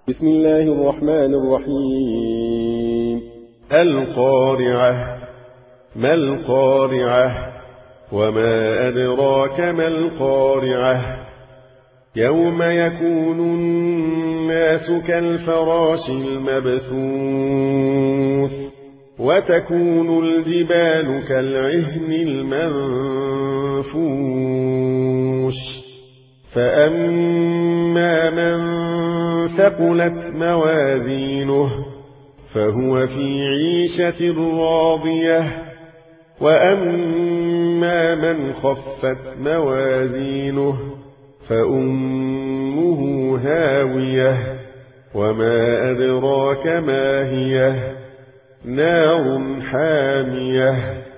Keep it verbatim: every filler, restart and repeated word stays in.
بسم الله الرحمن الرحيم. القارعة. ما القارعة؟ وما أدراك ما القارعة؟ يوم يكون الناس كالفراش المبثوث وتكون الجبال كالعهن المنفوش فأما من ثقلت موازينه فهو في عيشة راضية وأما من خفت موازينه فأمه هاوية وما أدراك ما هي نار حامية